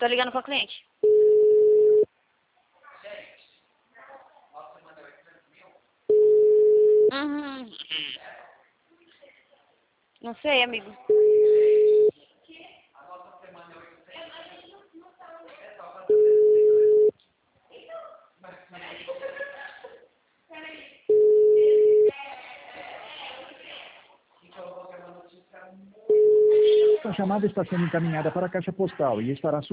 tô ligando pra cliente. Uhum. Não sei, amigo. A chamada está sendo encaminhada para a caixa postal e estará